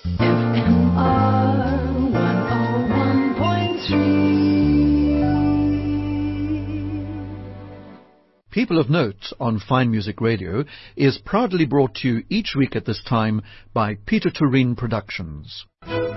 FMR 101.3. People of Note on Fine Music Radio is proudly brought to you each week at this time by Peter Tureen Productions.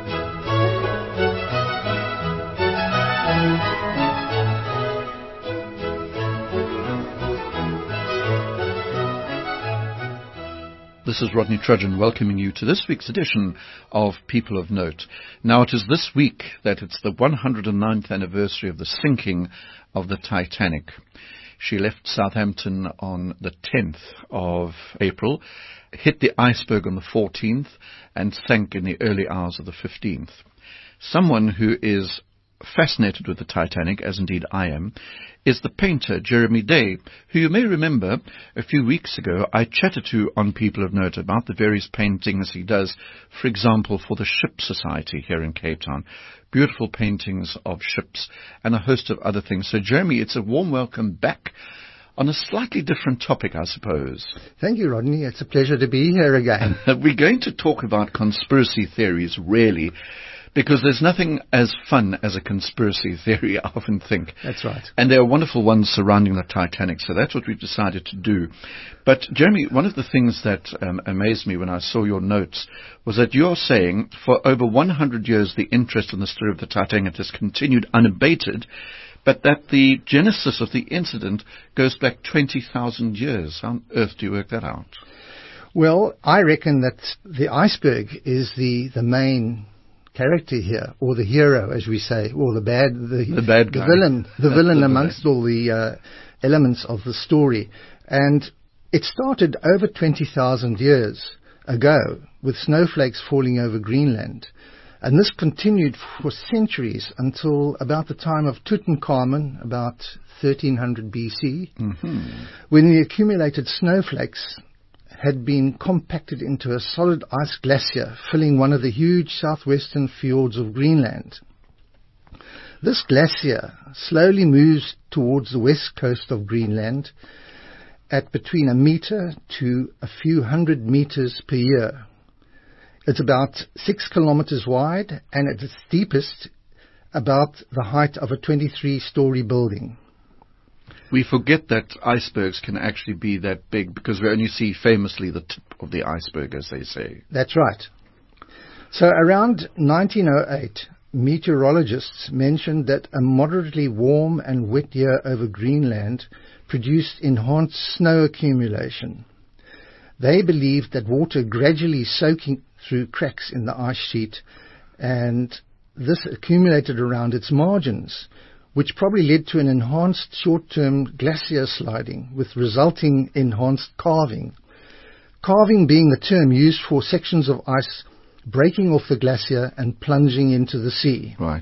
This is Rodney Trudgeon welcoming you to this week's edition of People of Note. Now, it is this week that it's the 109th anniversary of the sinking of the Titanic. She left Southampton on the 10th of April, hit the iceberg on the 14th, and sank in the early hours of the 15th. Someone who is fascinated with the Titanic, as indeed I am, is the painter Jeremy Day, who you may remember a few weeks ago I chatted to on People of Note about the various paintings he does, for example, for the Ship Society here in Cape Town. Beautiful paintings of ships and a host of other things. So, Jeremy, it's a warm welcome back on a slightly different topic, I suppose. Thank you, Rodney. It's a pleasure to be here again. We're going to talk about conspiracy theories, really, because there's nothing as fun as a conspiracy theory, I often think. That's right. And there are wonderful ones surrounding the Titanic, so that's what we've decided to do. But, Jeremy, one of the things that amazed me when I saw your notes was that you're saying for over 100 years the interest in the story of the Titanic has continued unabated, but that the genesis of the incident goes back 20,000 years. How on earth do you work that out? Well, I reckon that the iceberg is the main character here, or the hero, as we say, or the bad guy. The villain amongst all the elements of the story. And it started over 20,000 years ago with snowflakes falling over Greenland. And this continued for centuries until about the time of Tutankhamun, about 1300 BC, when the accumulated snowflakes had been compacted into a solid ice glacier filling one of the huge southwestern fjords of Greenland. This glacier slowly moves towards the west coast of Greenland at between a meter to a few hundred meters per year. It's about 6 kilometers wide and at its deepest about the height of a 23-story building. We forget that icebergs can actually be that big because we only see famously the tip of the iceberg, as they say. That's right. So around 1908, meteorologists mentioned that a moderately warm and wet year over Greenland produced enhanced snow accumulation. They believed that water gradually soaking through cracks in the ice sheet, and this accumulated around its margins, which probably led to an enhanced short-term glacier sliding with resulting enhanced calving. Calving being the term used for sections of ice breaking off the glacier and plunging into the sea. Right.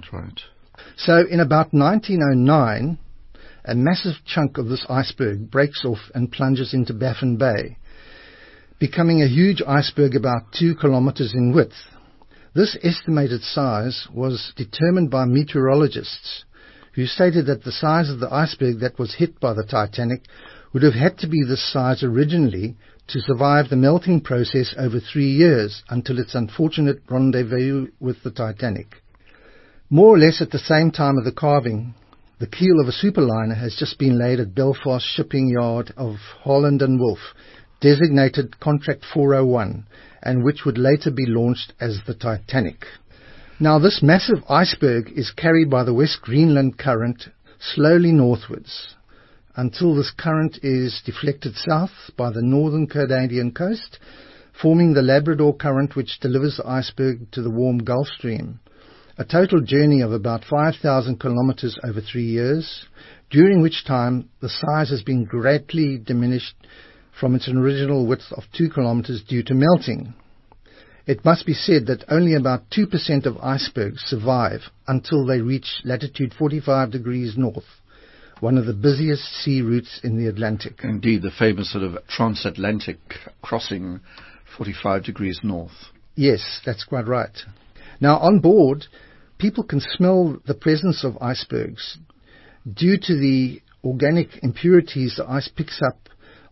So in about 1909, a massive chunk of this iceberg breaks off and plunges into Baffin Bay, becoming a huge iceberg about 2 kilometers in width. This estimated size was determined by meteorologists, who stated that the size of the iceberg that was hit by the Titanic would have had to be this size originally to survive the melting process over 3 years until its unfortunate rendezvous with the Titanic. More or less at the same time of the calving, the keel of a superliner has just been laid at Belfast Shipping Yard of Holland and Wolff, designated Contract 401, and which would later be launched as the Titanic. Now, this massive iceberg is carried by the West Greenland current slowly northwards until this current is deflected south by the northern Canadian coast, forming the Labrador Current, which delivers the iceberg to the warm Gulf Stream. A total journey of about 5,000 kilometers over 3 years, during which time the size has been greatly diminished from its original width of 2 kilometers due to melting. It must be said that only about 2% of icebergs survive until they reach latitude 45 degrees north, one of the busiest sea routes in the Atlantic. Indeed, the famous sort of transatlantic crossing 45 degrees north. Yes, that's quite right. Now, on board, people can smell the presence of icebergs due to the organic impurities the ice picks up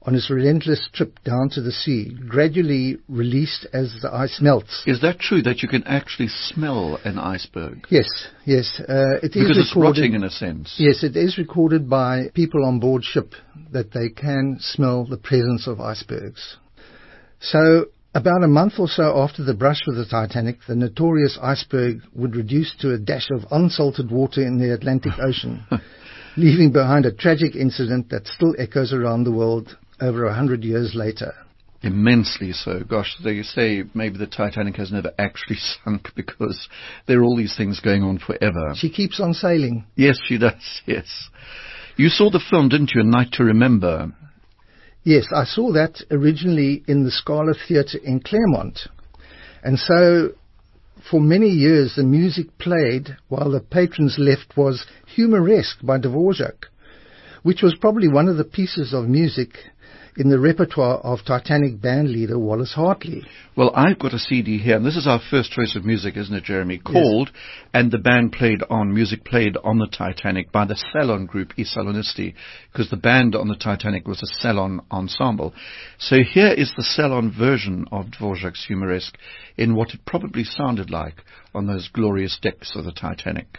on its relentless trip down to the sea, gradually released as the ice melts. Is that true, that you can actually smell an iceberg? Yes, yes. It is Because it's recorded, rotting in a sense. Yes, it is recorded by people on board ship that they can smell the presence of icebergs. So, about a month or so after the brush with the Titanic, the notorious iceberg would reduce to a dash of unsalted water in the Atlantic Ocean, leaving behind a tragic incident that still echoes around the world over 100 years later. Immensely so. Gosh, they say maybe the Titanic has never actually sunk because there are all these things going on forever. She keeps on sailing. Yes, she does, yes. You saw the film, didn't you, A Night to Remember? Yes, I saw that originally in the Scala Theatre in Claremont. And so, for many years, the music played while the patrons left was Humoresque by Dvorak, which was probably one of the pieces of music in the repertoire of Titanic band leader Wallace Hartley. Well, I've got a CD here, and this is our first choice of music, isn't it, Jeremy? Called, yes. And the band played on, music played on the Titanic by the Salon group, I Salonisti, because the band on the Titanic was a Salon ensemble. So here is the Salon version of Dvorak's Humoresque in what it probably sounded like on those glorious decks of the Titanic.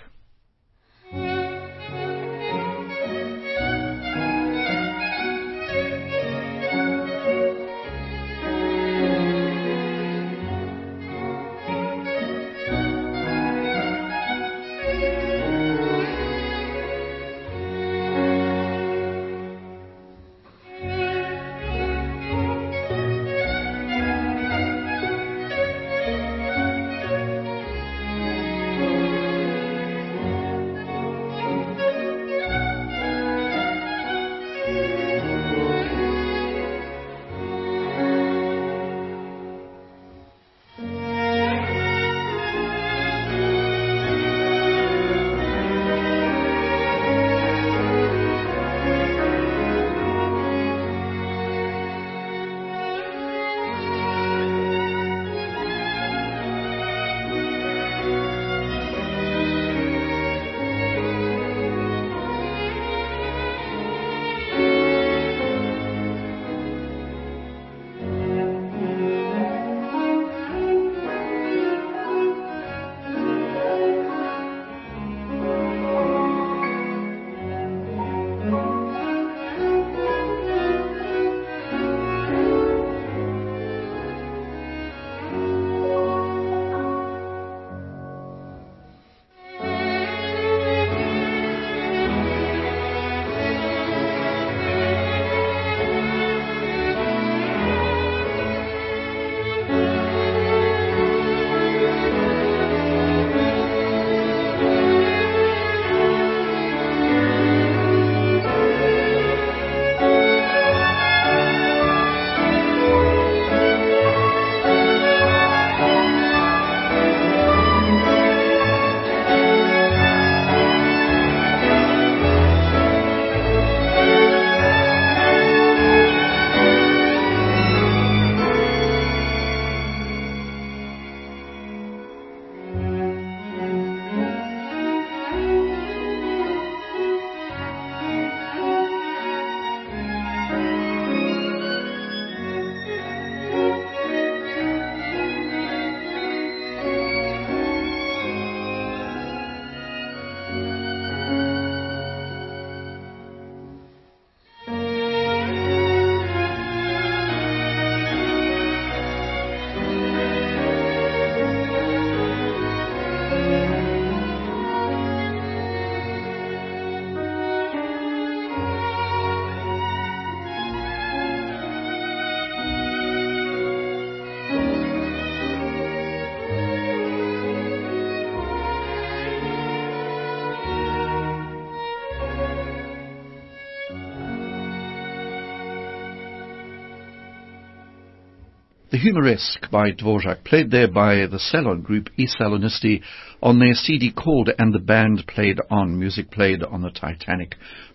The Humoresque by Dvorak, played there by the Salon group, I Salonisti, on their CD called And the Band Played On, music played on the Titanic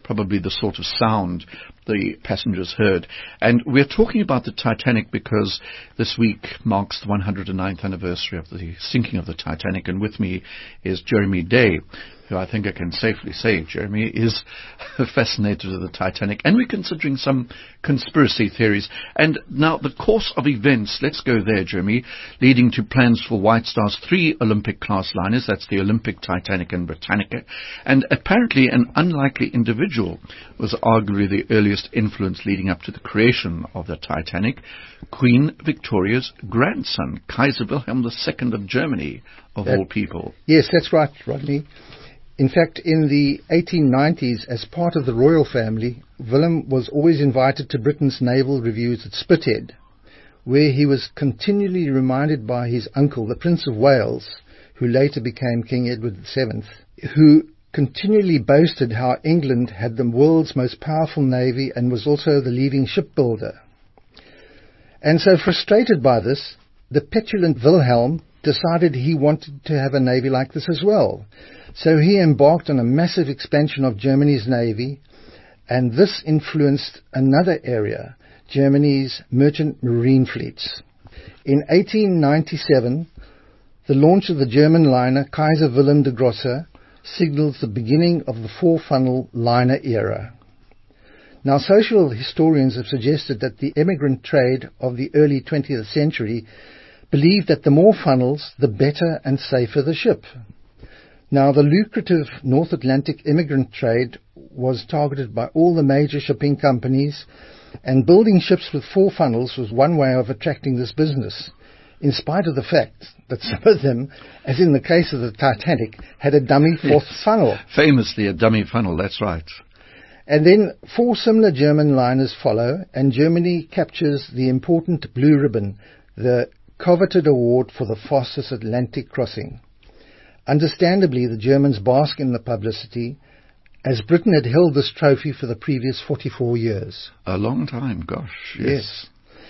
probably the sort of sound the passengers heard. And we're talking about the Titanic because this week marks the 109th anniversary of the sinking of the Titanic, and with me is Jeremy Day, who I think I can safely say, Jeremy, is fascinated with the Titanic, and we're considering some conspiracy theories. And now the course of events, let's go there, Jeremy, leading to plans for White Star's 3 Olympic-class liners, that's the Olympic, Titanic and Britannica, and apparently an unlikely individual was arguably the earliest influence leading up to the creation of the Titanic, Queen Victoria's grandson, Kaiser Wilhelm II of Germany, of all people. Yes, that's right, Rodney. In fact, in the 1890s, as part of the royal family, Willem was always invited to Britain's naval reviews at Spithead, where he was continually reminded by his uncle, the Prince of Wales, who later became King Edward VII, who continually boasted how England had the world's most powerful navy and was also the leading shipbuilder. And so, frustrated by this, the petulant Wilhelm decided he wanted to have a navy like this as well. So he embarked on a massive expansion of Germany's navy, and this influenced another area, Germany's merchant marine fleets. In 1897, the launch of the German liner Kaiser Wilhelm der Grosse signals the beginning of the 4-funnel liner era. Now, social historians have suggested that the emigrant trade of the early 20th century believed that the more funnels, the better and safer the ship. Now, the lucrative North Atlantic immigrant trade was targeted by all the major shipping companies, and building ships with 4 funnels was one way of attracting this business, in spite of the fact that some of them, as in the case of the Titanic, had a dummy 4th funnel. Famously a dummy funnel, that's right. And then 4 similar German liners follow, and Germany captures the important Blue Ribbon, the coveted award for the fastest Atlantic crossing. Understandably, the Germans bask in the publicity, as Britain had held this trophy for the previous 44 years. A long time, gosh, yes.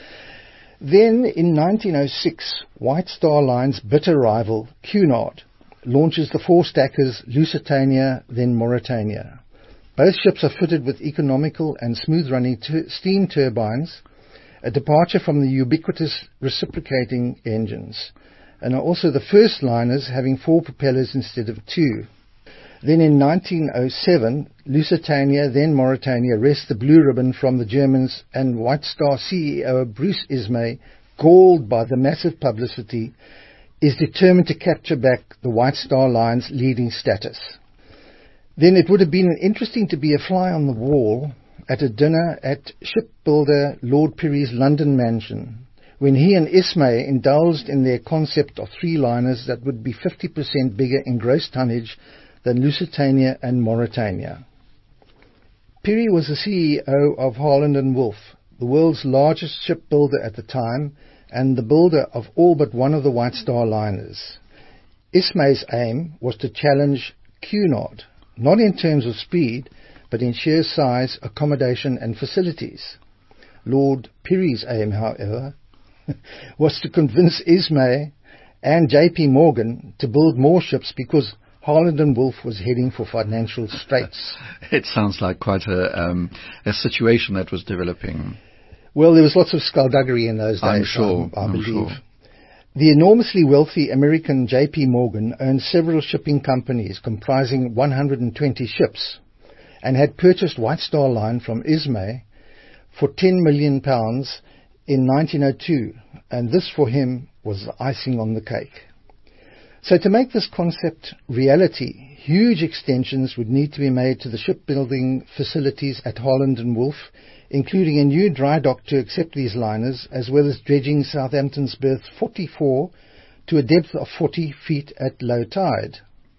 Then, in 1906, White Star Line's bitter rival, Cunard, launches the 4 stackers Lusitania, then Mauretania. Both ships are fitted with economical and smooth-running steam turbines, a departure from the ubiquitous reciprocating engines, and are also the first liners having 4 propellers instead of 2. Then in 1907, Lusitania, then Mauretania, wrests the Blue Ribbon from the Germans, and White Star CEO Bruce Ismay, galled by the massive publicity, is determined to capture back the White Star Line's leading status. Then it would have been interesting to be a fly on the wall at a dinner at shipbuilder Lord Pirrie's London mansion, when he and Ismay indulged in their concept of 3 liners that would be 50% bigger in gross tonnage than Lusitania and Mauretania. Pirrie was the CEO of Harland & Wolff, the world's largest shipbuilder at the time, and the builder of all but one of the White Star liners. Ismay's aim was to challenge Cunard, not in terms of speed, but in sheer size, accommodation and facilities. Lord Pirrie's aim, however, was to convince Ismay and J.P. Morgan to build more ships because Harland & Wolff was heading for financial straits. It sounds like quite a situation that was developing. Well, there was lots of skullduggery in those days, I'm sure. I believe. Sure. The enormously wealthy American J.P. Morgan owned several shipping companies comprising 120 ships and had purchased White Star Line from Ismay for £10 million in 1902, and this for him was the icing on the cake. So to make this concept reality, huge extensions would need to be made to the shipbuilding facilities at Harland & Wolff, including a new dry dock to accept these liners, as well as dredging Southampton's berth 44 to a depth of 40 feet at low tide,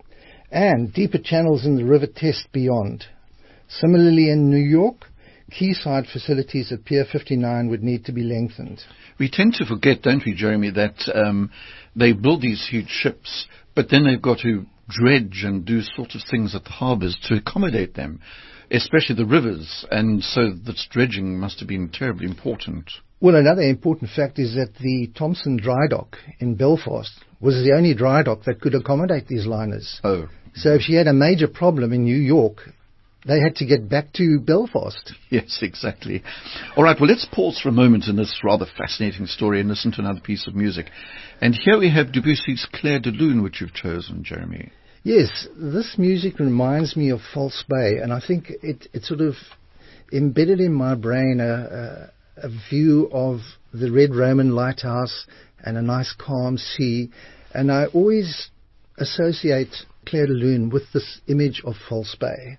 and deeper channels in the River Test beyond. Similarly in New York, quayside facilities at Pier 59 would need to be lengthened. We tend to forget, don't we, Jeremy, that they build these huge ships, but then they've got to dredge and do sort of things at the harbours to accommodate them, especially the rivers, and so this dredging must have been terribly important. Well, another important fact is that the Thompson dry dock in Belfast was the only dry dock that could accommodate these liners. Oh. So if she had a major problem in New York, they had to get back to Belfast. Yes, exactly. All right, well, let's pause for a moment in this rather fascinating story and listen to another piece of music. And here we have Debussy's Clair de Lune, which you've chosen, Jeremy. Yes, this music reminds me of False Bay, and I think it sort of embedded in my brain a view of the Red Roman lighthouse and a nice calm sea, and I always associate Clair de Lune with this image of False Bay.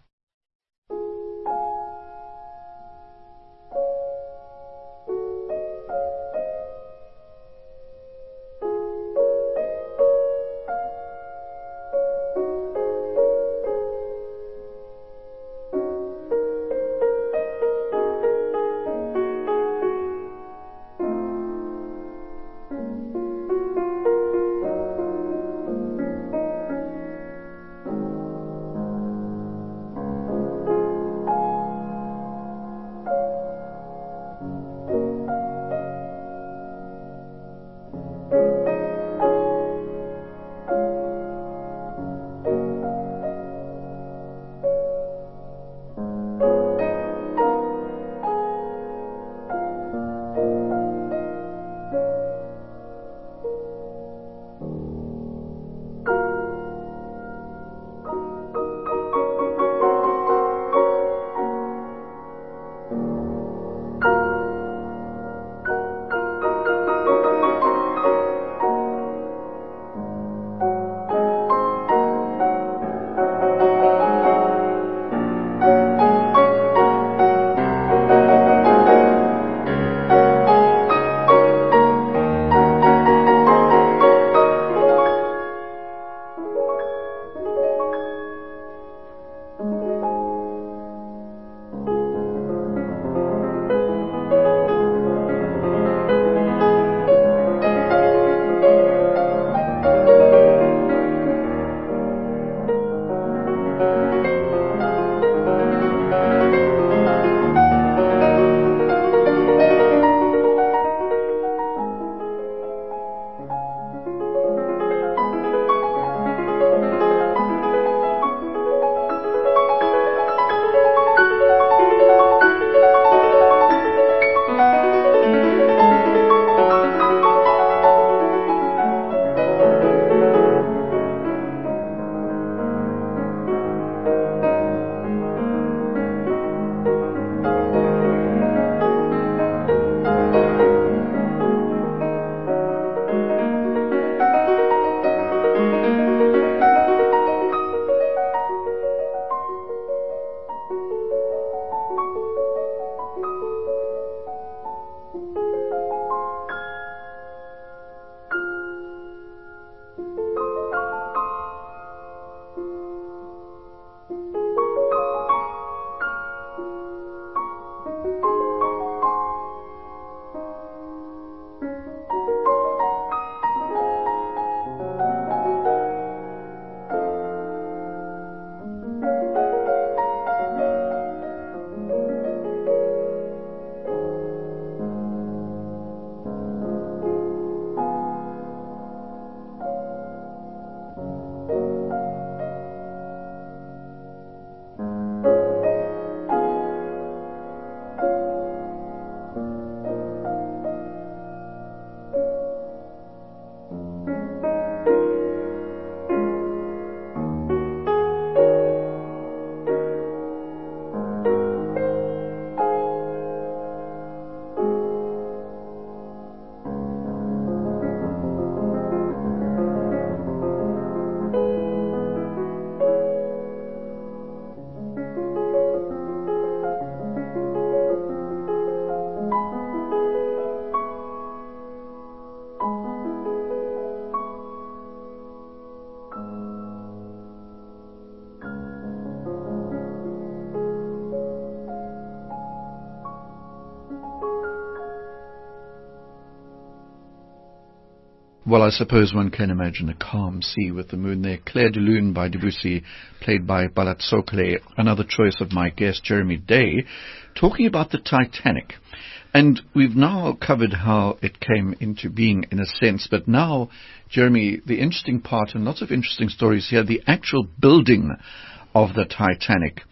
Well, I suppose one can imagine a calm sea with the moon there. Clair de Lune by Debussy, played by Bharat Sokole, another choice of my guest, Jeremy Day, talking about the Titanic. And we've now covered how it came into being, in a sense, but now, Jeremy, the interesting part, and lots of interesting stories here, the actual building of the Titanic.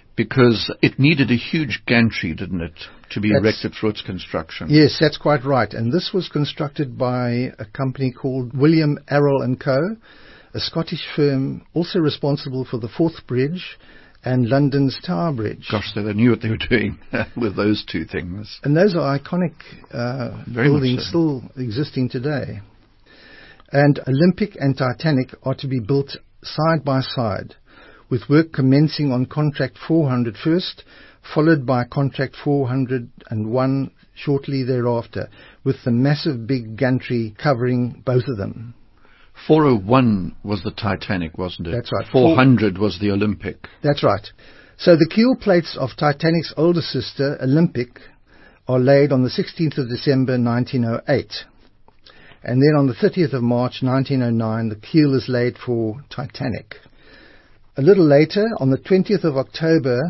because it needed a huge gantry, didn't it, to be erected for its construction? Yes, that's quite right. And this was constructed by a company called William Arrol and Co., a Scottish firm also responsible for the Forth Bridge and London's Tower Bridge. Gosh, so they knew what they were doing with those two things. And those are iconic buildings still existing today. And Olympic and Titanic are to be built side by side, with work commencing on Contract 400 first, followed by Contract 401 shortly thereafter, with the massive big gantry covering both of them. 401 was the Titanic, wasn't it? That's right. 400 was the Olympic. That's right. So the keel plates of Titanic's older sister, Olympic, are laid on the 16th of December 1908. And then on the 30th of March 1909, the keel is laid for Titanic. A little later, on the 20th of October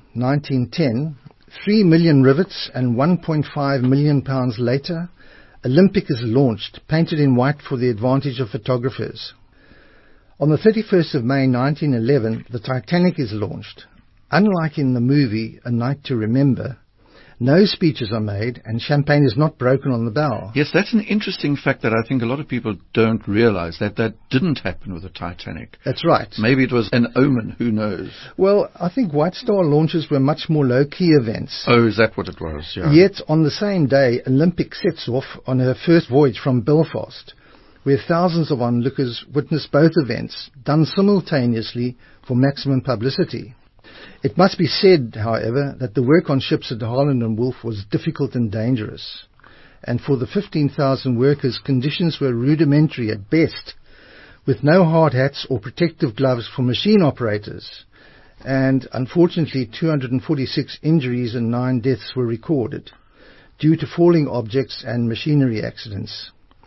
1910, 3 million rivets and £1.5 million later, Olympic is launched, painted in white for the advantage of photographers. On the 31st of May 1911, the Titanic is launched. Unlike in the movie A Night to Remember, no speeches are made and champagne is not broken on the bow. Yes, that's an interesting fact that I think a lot of people don't realize, that didn't happen with the Titanic. That's right. Maybe it was an omen, who knows? Well, I think White Star launches were much more low-key events. Oh, is that what it was? Yeah. Yet, on the same day, Olympic sets off on her first voyage from Belfast, where thousands of onlookers witnessed both events, done simultaneously for maximum publicity. It must be said, however, that the work on ships at Harland and Wolff was difficult and dangerous. And for the 15,000 workers, conditions were rudimentary at best, with no hard hats or protective gloves for machine operators. And unfortunately, 246 injuries and 9 deaths were recorded due to falling objects and machinery accidents.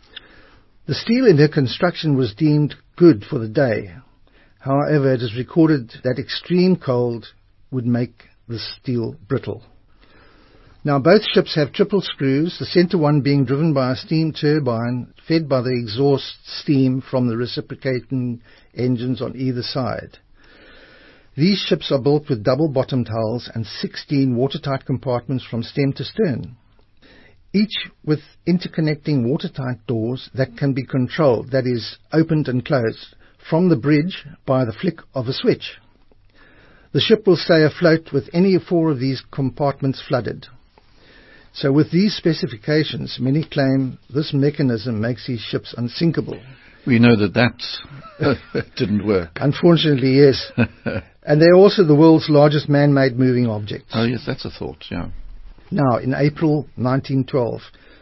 The steel in her construction was deemed good for the day. However, it is recorded that extreme cold would make the steel brittle. Now, both ships have triple screws, the center one being driven by a steam turbine fed by the exhaust steam from the reciprocating engines on either side. These ships are built with double-bottomed hulls and 16 watertight compartments from stem to stern, each with interconnecting watertight doors that can be controlled, that is, opened and closed, from the bridge by the flick of a switch. The ship will stay afloat with any 4 of these compartments flooded. So with these specifications, many claim this mechanism makes these ships unsinkable. We know that didn't work. Unfortunately, yes. And they're also the world's largest man-made moving objects. Oh, yes, that's a thought, yeah. Now, in April 1912,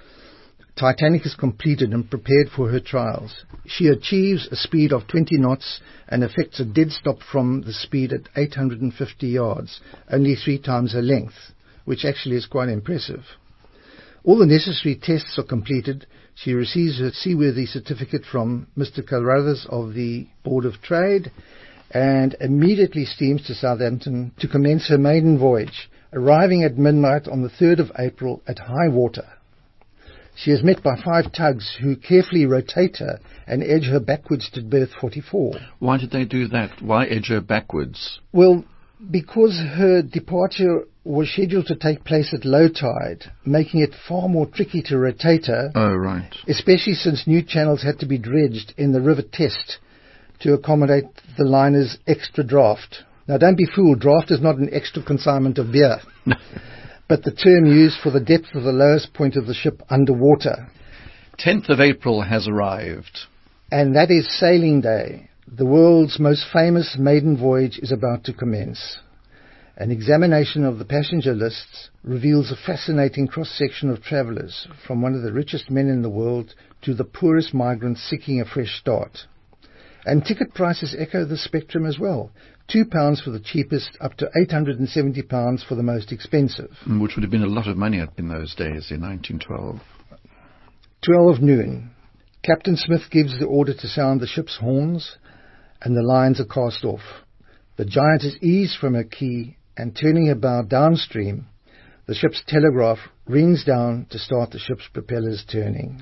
Titanic is completed and prepared for her trials. She achieves a speed of 20 knots and effects a dead stop from the speed at 850 yards, only 3 times her length, which actually is quite impressive. All the necessary tests are completed. She receives her seaworthy certificate from Mr. Carruthers of the Board of Trade and immediately steams to Southampton to commence her maiden voyage, arriving at midnight on the 3rd of April at high water. She is met by 5 tugs who carefully rotate her and edge her backwards to berth 44. Why did they do that? Why edge her backwards? Well, because her departure was scheduled to take place at low tide, making it far more tricky to rotate her. Oh, right. Especially since new channels had to be dredged in the River Test to accommodate the liner's extra draft. Now, don't be fooled. Draft is not an extra consignment of beer. But the term used for the depth of the lowest point of the ship underwater. 10th of April has arrived. And that is sailing day. The world's most famous maiden voyage is about to commence. An examination of the passenger lists reveals a fascinating cross-section of travellers, from one of the richest men in the world to the poorest migrants seeking a fresh start. And ticket prices echo the spectrum as well. £2 for the cheapest, up to £870 for the most expensive. Which would have been a lot of money in those days, in 1912. 12 noon. Captain Smith gives the order to sound the ship's horns, and the lines are cast off. The Giant is eased from her quay, and turning her bow downstream, the ship's telegraph rings down to start the ship's propellers turning.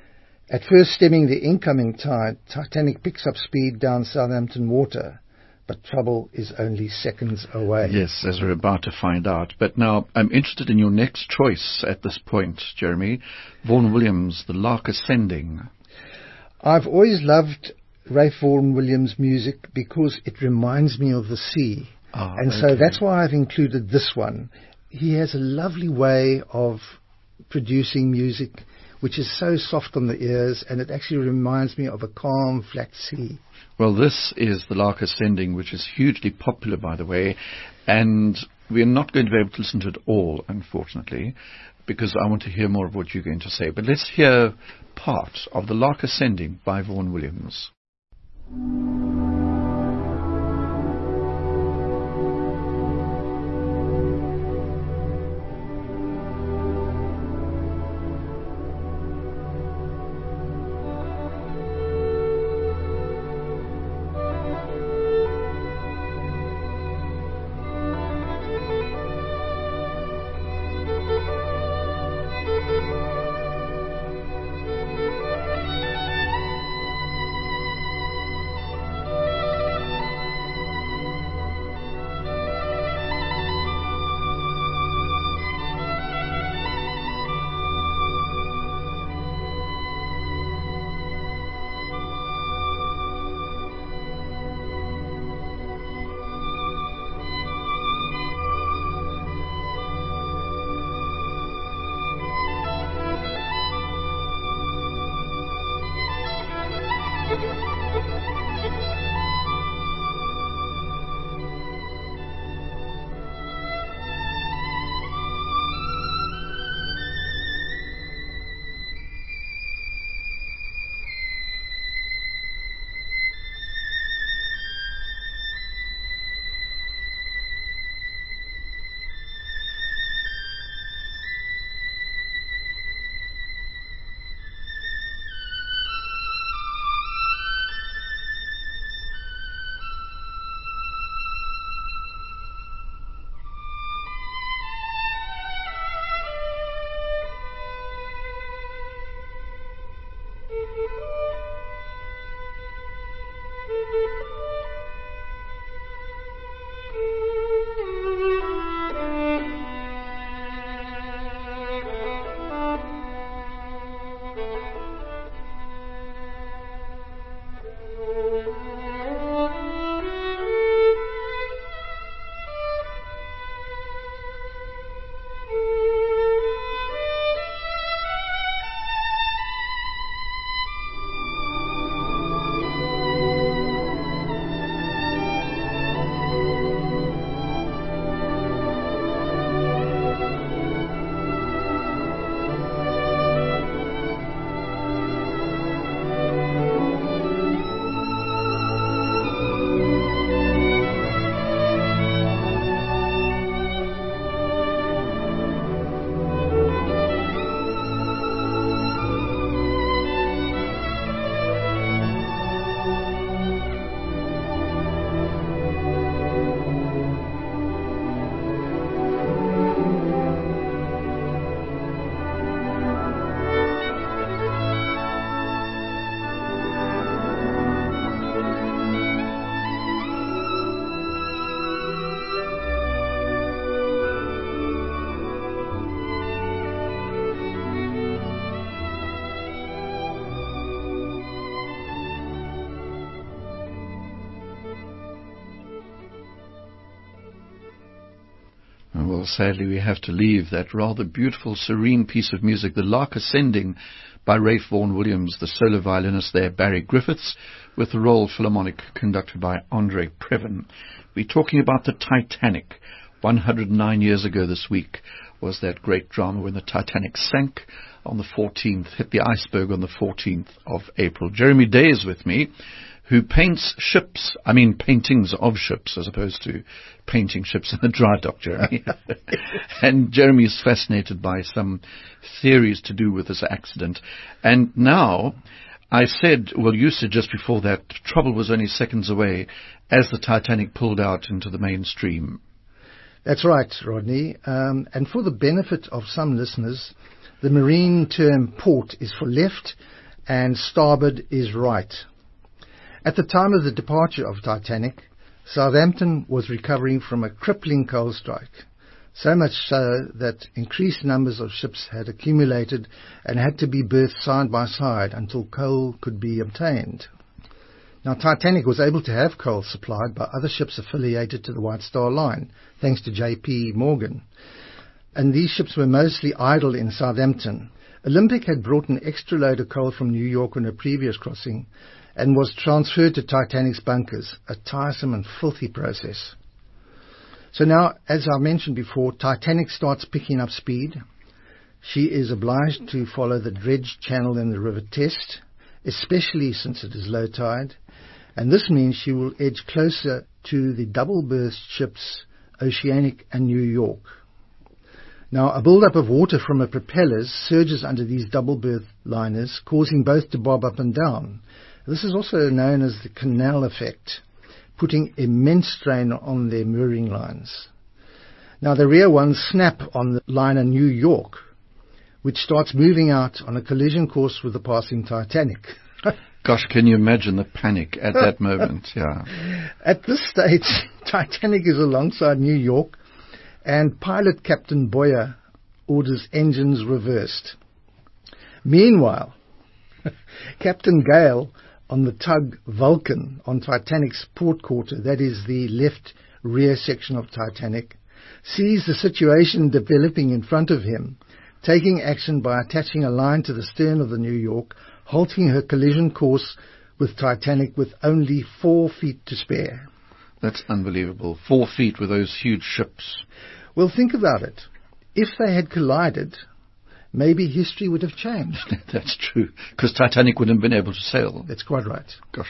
At first stemming the incoming tide, Titanic picks up speed down Southampton water, but trouble is only seconds away. Yes, as we're about to find out. But now, I'm interested in your next choice at this point, Jeremy. Vaughan Williams, The Lark Ascending. I've always loved Ralph Vaughan Williams' music because it reminds me of the sea. So that's why I've included this one. He has a lovely way of producing music which is so soft on the ears, and it actually reminds me of a calm, flat sea. Well, this is The Lark Ascending, which is hugely popular, by the way, and we're not going to be able to listen to it all, unfortunately, because I want to hear more of what you're going to say. But let's hear part of The Lark Ascending by Vaughan Williams. Well, sadly, we have to leave that rather beautiful, serene piece of music, The Lark Ascending, by Ralph Vaughan Williams, the solo violinist there, Barry Griffiths, with the Royal Philharmonic conducted by Andre Previn. We're talking about the Titanic. 109 years ago this week was that great drama when the Titanic sank on the 14th, hit the iceberg on the 14th of April. Jeremy Day is with me, who paints ships, paintings of ships, as opposed to painting ships in the dry dock, Jeremy. And Jeremy is fascinated by some theories to do with this accident. And now, you said just before that trouble was only seconds away as the Titanic pulled out into the mainstream. That's right, Rodney. And for the benefit of some listeners, the marine term port is for left and starboard is right. At the time of the departure of Titanic, Southampton was recovering from a crippling coal strike, so much so that increased numbers of ships had accumulated and had to be berthed side by side until coal could be obtained. Now, Titanic was able to have coal supplied by other ships affiliated to the White Star Line, thanks to J.P. Morgan, and these ships were mostly idle in Southampton. Olympic had brought an extra load of coal from New York on a previous crossing and was transferred to Titanic's bunkers, a tiresome and filthy process. So now, as I mentioned before, Titanic starts picking up speed. She is obliged to follow the dredge channel in the River Test, especially since it is low tide, and this means she will edge closer to the double-berth ships Oceanic and New York. Now, a build-up of water from her propellers surges under these double-berth liners, causing both to bob up and down. This is also known as the canal effect, putting immense strain on their mooring lines. Now, the rear ones snap on the liner New York, which starts moving out on a collision course with the passing Titanic. Gosh, can you imagine the panic at that moment? Yeah. At this stage, Titanic is alongside New York, and pilot Captain Boyer orders engines reversed. Meanwhile, Captain Gale on the tug Vulcan on Titanic's port quarter, that is the left rear section of Titanic, sees the situation developing in front of him, taking action by attaching a line to the stern of the New York, halting her collision course with Titanic with only 4 feet to spare. That's unbelievable. 4 feet with those huge ships. Well, think about it. If they had collided, maybe history would have changed. That's true, because Titanic wouldn't have been able to sail. That's quite right. Gosh.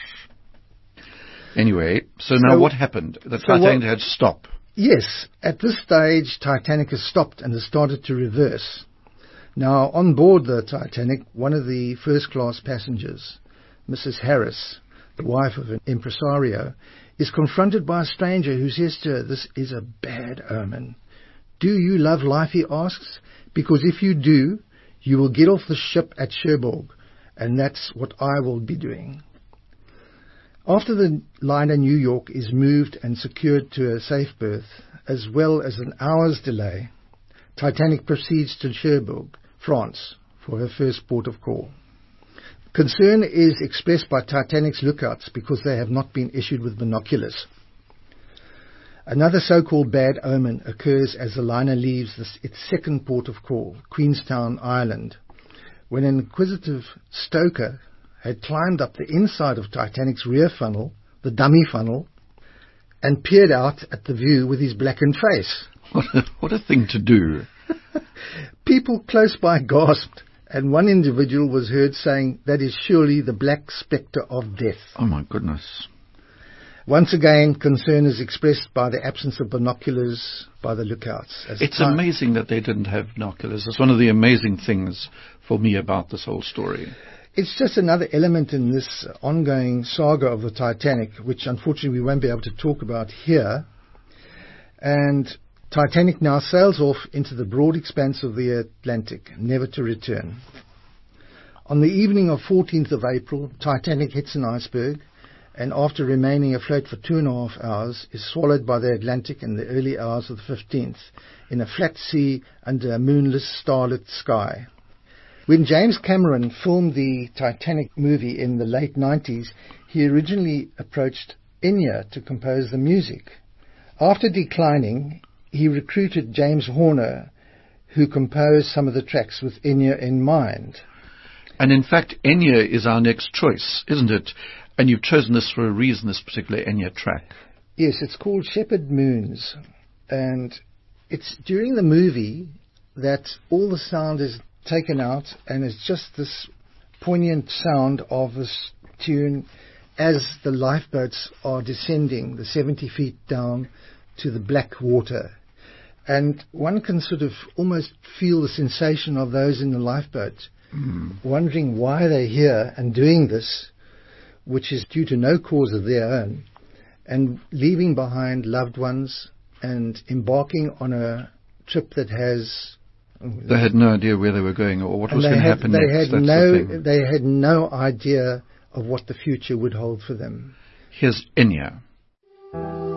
Anyway, so now what happened? The Titanic had to stop. Yes. At this stage, Titanic has stopped and has started to reverse. Now, on board the Titanic, one of the first-class passengers, Mrs. Harris, the wife of an impresario, is confronted by a stranger who says to her, "This is a bad omen. Do you love life?" he asks. "Because if you do, you will get off the ship at Cherbourg, and that's what I will be doing." After the liner New York is moved and secured to a safe berth, as well as an hour's delay, Titanic proceeds to Cherbourg, France, for her first port of call. Concern is expressed by Titanic's lookouts because they have not been issued with binoculars. Another so-called bad omen occurs as the liner leaves its second port of call, Queenstown, Ireland, when an inquisitive stoker had climbed up the inside of Titanic's rear funnel, the dummy funnel, and peered out at the view with his blackened face. What a thing to do. People close by gasped, and one individual was heard saying, "That is surely the black spectre of death." Oh, my goodness. Once again, concern is expressed by the absence of binoculars by the lookouts. It's amazing that they didn't have binoculars. It's one of the amazing things for me about this whole story. It's just another element in this ongoing saga of the Titanic, which unfortunately we won't be able to talk about here. And Titanic now sails off into the broad expanse of the Atlantic, never to return. On the evening of 14th of April, Titanic hits an iceberg, and after remaining afloat for 2.5 hours, is swallowed by the Atlantic in the early hours of the 15th, in a flat sea under a moonless, starlit sky. When James Cameron filmed the Titanic movie in the late 90s, he originally approached Enya to compose the music. After declining, he recruited James Horner, who composed some of the tracks with Enya in mind. And in fact, Enya is our next choice, isn't it? And you've chosen this for a reason, this particular Enya track. Yes, it's called Shepherd Moons. And it's during the movie that all the sound is taken out, and it's just this poignant sound of this tune as the lifeboats are descending the 70 feet down to the black water. And one can sort of almost feel the sensation of those in the lifeboat, wondering why they're here and doing this, which is due to no cause of their own, and leaving behind loved ones and embarking on a trip that has... They had no idea where they were going or what was going to happen next. They had no idea of what the future would hold for them. Here's Enya.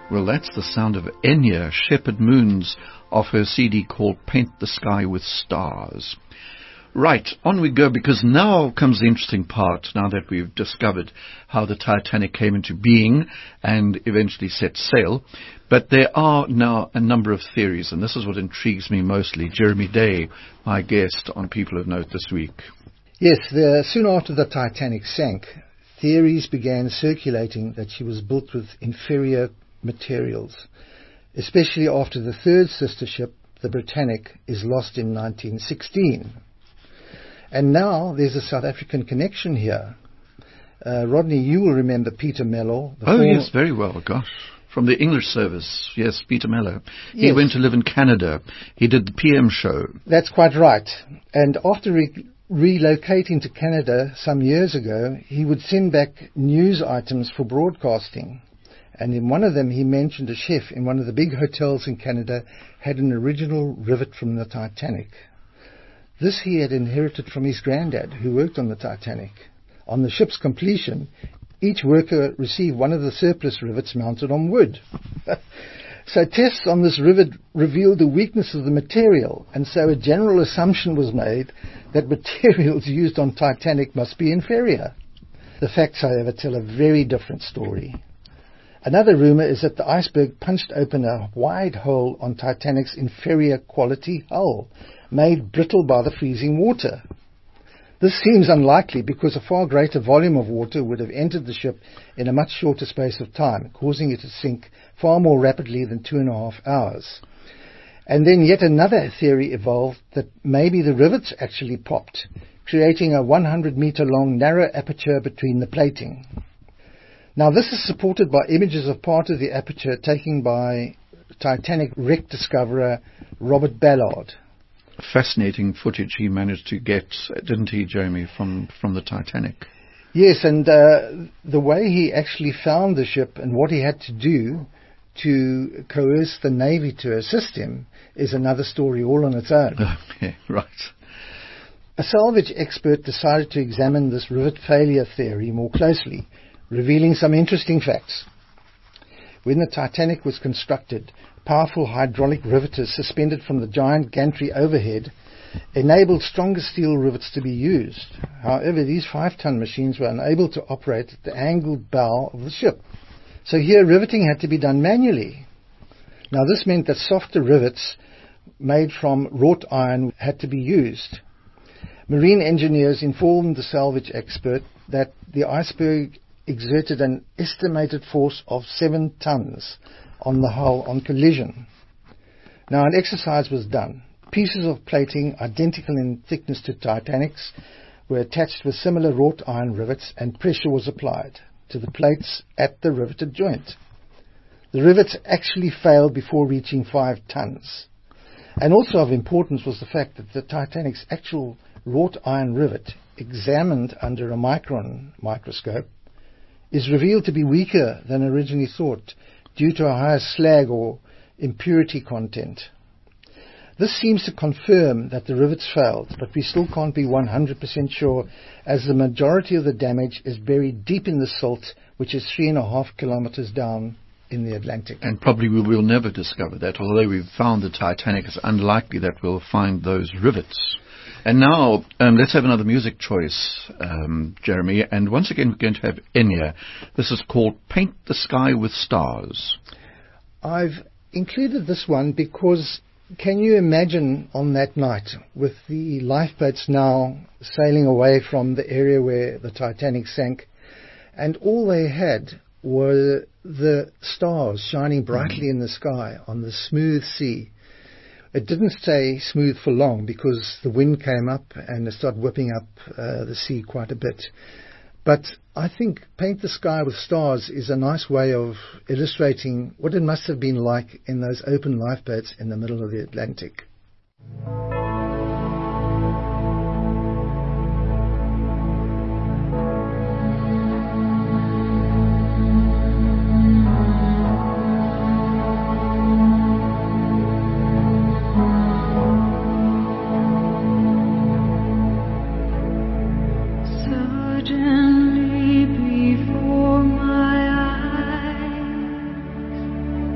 Well, that's the sound of Enya Shepherd Moons off her CD called Paint the Sky with Stars. Right, on we go, because now comes the interesting part, now that we've discovered how the Titanic came into being and eventually set sail. But there are now a number of theories, and this is what intrigues me mostly. Jeremy Day, my guest on People of Note this week. Yes, soon after the Titanic sank, theories began circulating that she was built with inferior materials, especially after the third sister ship, the Britannic, is lost in 1916. And now there's a South African connection here. Rodney, you will remember Peter Mellor. Yes, very well, gosh. From the English service, yes, Peter Mellor. He Yes. went to live in Canada. He did the PM show. That's quite right. And after relocating to Canada some years ago, he would send back news items for broadcasting. And in one of them, he mentioned a chef in one of the big hotels in Canada had an original rivet from the Titanic. This he had inherited from his granddad, who worked on the Titanic. On the ship's completion, each worker received one of the surplus rivets mounted on wood. So tests on this rivet revealed the weakness of the material, and so a general assumption was made that materials used on Titanic must be inferior. The facts, however, tell a very different story. Another rumour is that the iceberg punched open a wide hole on Titanic's inferior quality hull, made brittle by the freezing water. This seems unlikely because a far greater volume of water would have entered the ship in a much shorter space of time, causing it to sink far more rapidly than 2.5 hours. And then yet another theory evolved that maybe the rivets actually popped, creating a 100-metre long narrow aperture between the plating. Now this is supported by images of part of the aperture taken by Titanic wreck discoverer Robert Ballard. Fascinating footage he managed to get, didn't he, Jeremy, from the Titanic? Yes, and the way he actually found the ship and what he had to do to coerce the Navy to assist him is another story all on its own. Okay, right. A salvage expert decided to examine this rivet failure theory more closely, revealing some interesting facts. When the Titanic was constructed, powerful hydraulic riveters suspended from the giant gantry overhead enabled stronger steel rivets to be used. However, these 5-ton machines were unable to operate at the angled bow of the ship. So here riveting had to be done manually. Now this meant that softer rivets made from wrought iron had to be used. Marine engineers informed the salvage expert that the iceberg exerted an estimated force of 7 tons on the hull on collision. Now an exercise was done. Pieces of plating identical in thickness to Titanic's were attached with similar wrought iron rivets, and pressure was applied to the plates at the riveted joint. The rivets actually failed before reaching 5 tons. And also of importance was the fact that the Titanic's actual wrought iron rivet, examined under a microscope, is revealed to be weaker than originally thought due to a higher slag or impurity content. This seems to confirm that the rivets failed, but we still can't be 100% sure, as the majority of the damage is buried deep in the silt, which is 3.5 kilometers down in the Atlantic. And probably we will never discover that, although we've found the Titanic. It's unlikely that we'll find those rivets. And now, let's have another music choice, Jeremy. And once again, we're going to have Enya. This is called Paint the Sky with Stars. I've included this one because can you imagine on that night, with the lifeboats now sailing away from the area where the Titanic sank, and all they had were the stars shining brightly in the sky on the smooth sea. It didn't stay smooth for long because the wind came up and it started whipping up the sea quite a bit. But I think Paint the Sky with Stars is a nice way of illustrating what it must have been like in those open lifeboats in the middle of the Atlantic. Suddenly before my eyes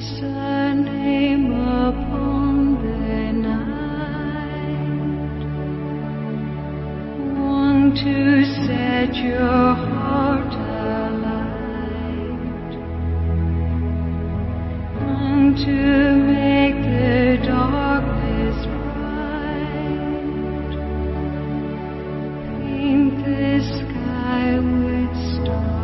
It's a name upon the night, one to set your heart alight, one to make the darkness bright, paint the sky with stars.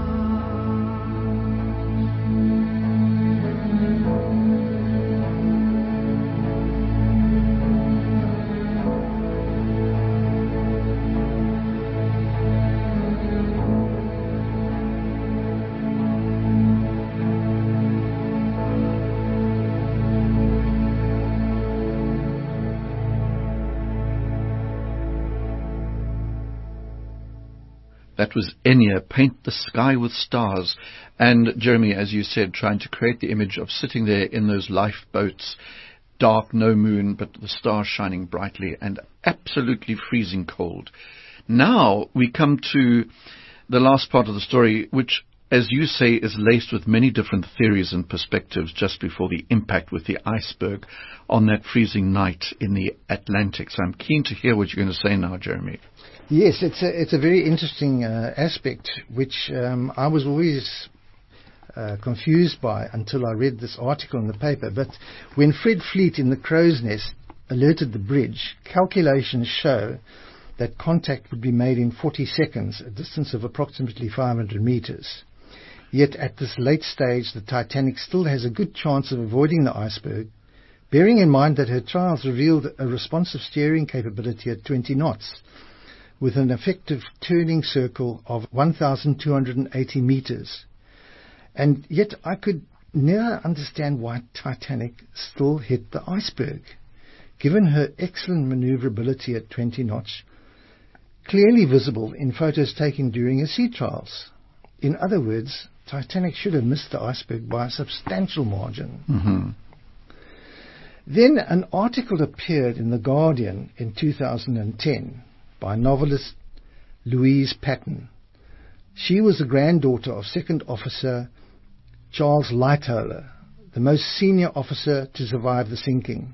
That was Enya, Paint the Sky with Stars. And Jeremy, as you said, trying to create the image of sitting there in those lifeboats, dark, no moon, but the stars shining brightly and absolutely freezing cold. Now we come to the last part of the story, which, as you say, is laced with many different theories and perspectives just before the impact with the iceberg on that freezing night in the Atlantic. So I'm keen to hear what you're going to say now, Jeremy. Yes, it's a very interesting aspect, which I was always confused by until I read this article in the paper. But when Fred Fleet in the Crow's Nest alerted the bridge, calculations show that contact would be made in 40 seconds, a distance of approximately 500 meters. Yet at this late stage, the Titanic still has a good chance of avoiding the iceberg, bearing in mind that her trials revealed a responsive steering capability at 20 knots, with an effective turning circle of 1,280 meters. And yet I could never understand why Titanic still hit the iceberg, given her excellent maneuverability at 20 knots, clearly visible in photos taken during her sea trials. In other words, Titanic should have missed the iceberg by a substantial margin. Mm-hmm. Then an article appeared in The Guardian in 2010 by novelist Louise Patten. She was the granddaughter of Second Officer Charles Lightoller, the most senior officer to survive the sinking.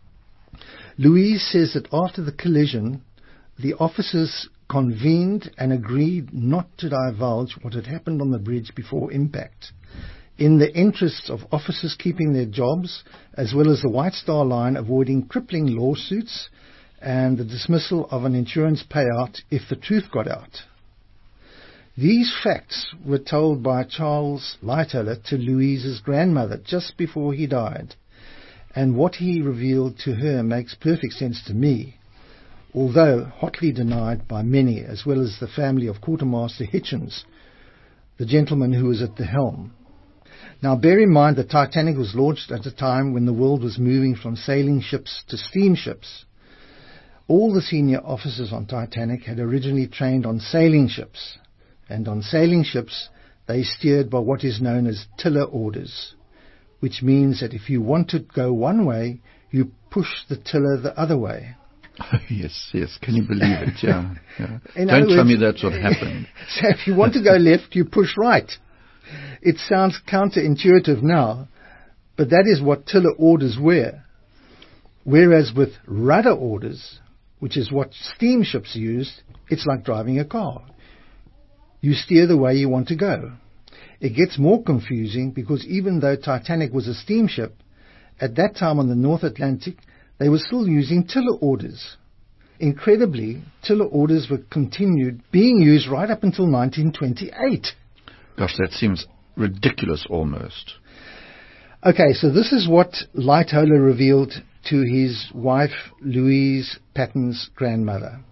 Louise says that after the collision, the officers convened and agreed not to divulge what had happened on the bridge before impact, in the interests of officers keeping their jobs, as well as the White Star Line avoiding crippling lawsuits and the dismissal of an insurance payout if the truth got out. These facts were told by Charles Lightoller to Louise's grandmother just before he died, and what he revealed to her makes perfect sense to me, although hotly denied by many, as well as the family of Quartermaster Hitchens, the gentleman who was at the helm. Now bear in mind that Titanic was launched at a time when the world was moving from sailing ships to steamships. All the senior officers on Titanic had originally trained on sailing ships, and on sailing ships they steered by what is known as tiller orders, which means that if you want to go one way, you push the tiller the other way. Yes. Can you believe it? Yeah. In Don't other tell me words, that's what happened. So if you want to go left, you push right. It sounds counterintuitive now, but that is what tiller orders were. Whereas with rudder orders, which is what steamships used, it's like driving a car. You steer the way you want to go. It gets more confusing because even though Titanic was a steamship, at that time on the North Atlantic, they were still using tiller orders. Incredibly, tiller orders were continued being used right up until 1928. Gosh, that seems ridiculous almost. Okay, so this is what Lightoller revealed to his wife, Louise Patten's grandmother.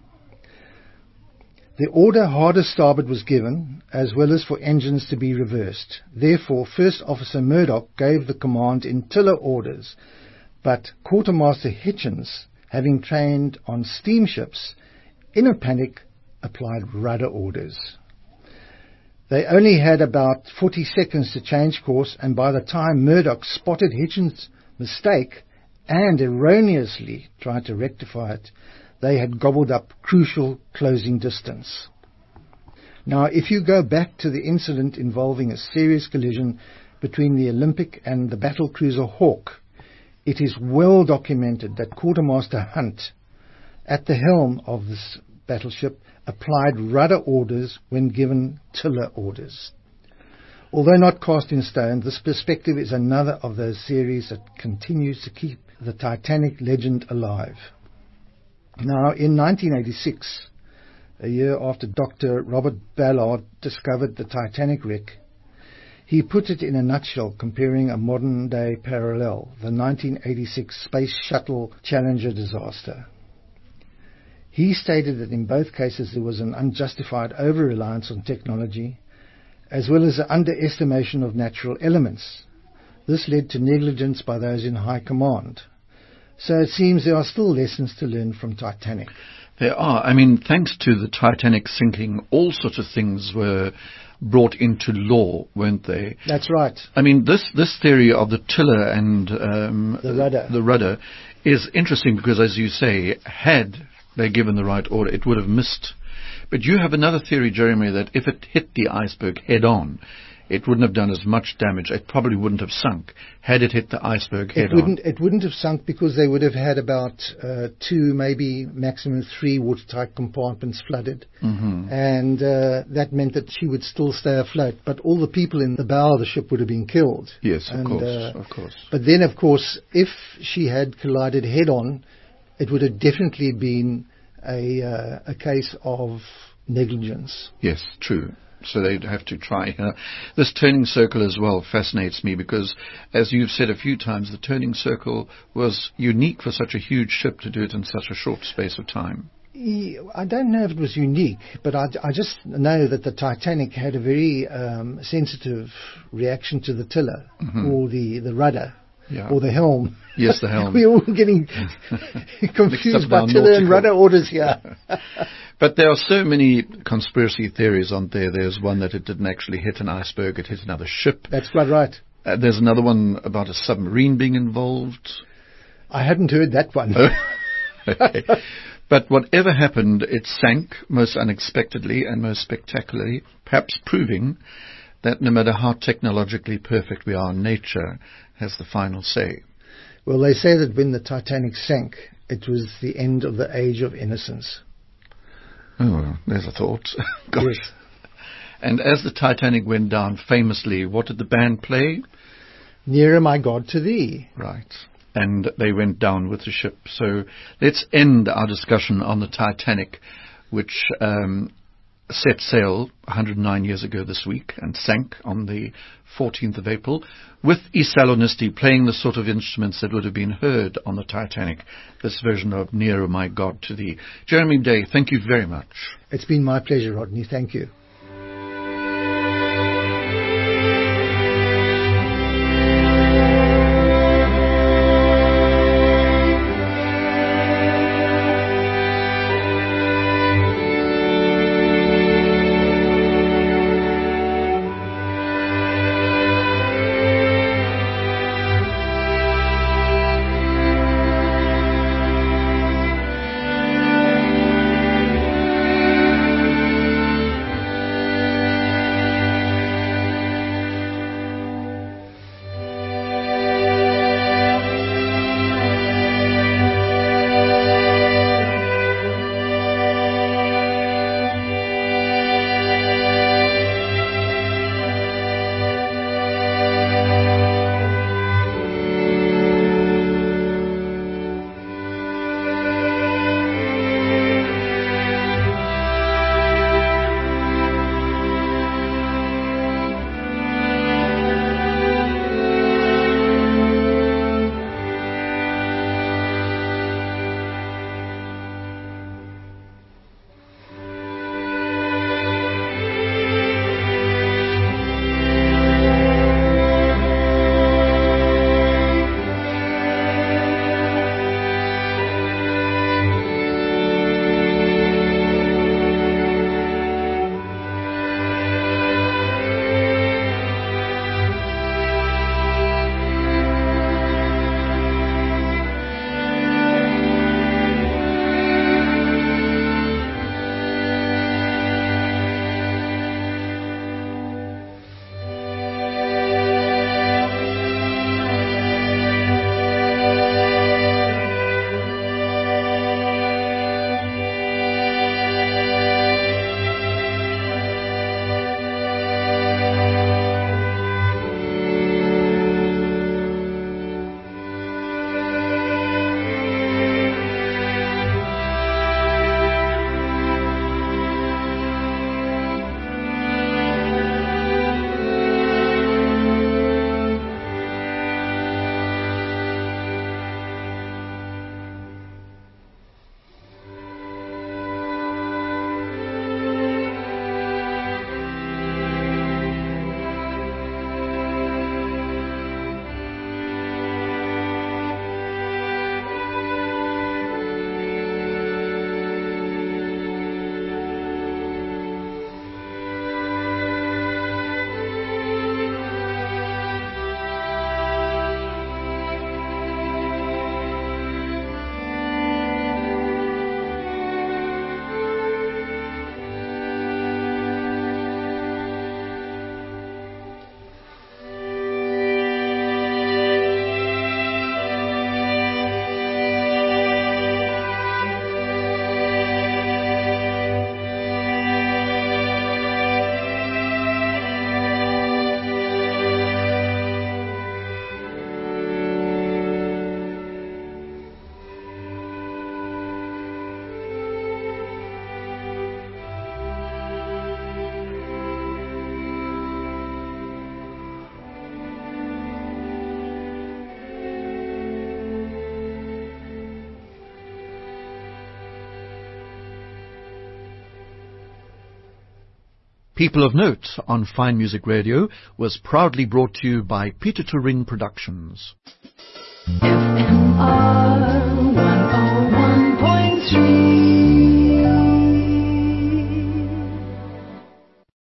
The order harder starboard was given, as well as for engines to be reversed. Therefore, First Officer Murdoch gave the command in tiller orders, but Quartermaster Hitchens, having trained on steamships, in a panic applied rudder orders. They only had about 40 seconds to change course, and by the time Murdoch spotted Hitchens' mistake and erroneously tried to rectify it, they had gobbled up crucial closing distance. Now, if you go back to the incident involving a serious collision between the Olympic and the battle cruiser Hawke, it is well documented that Quartermaster Hunt, at the helm of this battleship, applied rudder orders when given tiller orders. Although not cast in stone, this perspective is another of those theories that continues to keep the Titanic legend alive. Now, in 1986, a year after Dr. Robert Ballard discovered the Titanic wreck, he put it in a nutshell, comparing a modern-day parallel, the 1986 Space Shuttle Challenger disaster. He stated that in both cases there was an unjustified over-reliance on technology, as well as an underestimation of natural elements. This led to negligence by those in high command. So it seems there are still lessons to learn from Titanic. There are. I mean, thanks to the Titanic sinking, all sorts of things were brought into law, weren't they? That's right. I mean, this theory of the tiller and The rudder is interesting because, as you say, had they given the right order, it would have missed. But you have another theory, Jeremy, that if it hit the iceberg head on, it wouldn't have done as much damage. It probably wouldn't have sunk had it hit the iceberg head on. It wouldn't have sunk because they would have had about 2, maybe maximum 3 watertight compartments flooded. Mm-hmm. And that meant that she would still stay afloat. But all the people in the bow of the ship would have been killed. Yes, of course. But then, of course, if she had collided head on, it would have definitely been a case of negligence. Yes, true. So they'd have to try. This turning circle as well fascinates me because, as you've said a few times, the turning circle was unique for such a huge ship to do it in such a short space of time. I don't know if it was unique, but I just know that the Titanic had a very sensitive reaction to the tiller, or the rudder. Yeah. Or the helm. Yes, the helm. We're all getting confused by tiller and rudder orders here. But there are so many conspiracy theories on there. There's one that it didn't actually hit an iceberg, it hit another ship. That's quite right. There's another one about a submarine being involved. I hadn't heard that one. Okay. But whatever happened, it sank most unexpectedly and most spectacularly, perhaps proving that no matter how technologically perfect we are, nature has the final say. Well, they say that when the Titanic sank, it was the end of the age of innocence. Oh, there's a thought. Gosh. Yes. And as the Titanic went down, famously, what did the band play? Nearer, my God, to thee. Right. And they went down with the ship. So let's end our discussion on the Titanic, which set sail 109 years ago this week and sank on the 14th of April, with Isalo Nisti playing the sort of instruments that would have been heard on the Titanic, this version of Nearer My God to Thee. Jeremy Day, thank you very much. It's been my pleasure, Rodney. Thank you. People of Note on Fine Music Radio was proudly brought to you by Peter Turing Productions. FMR 101.3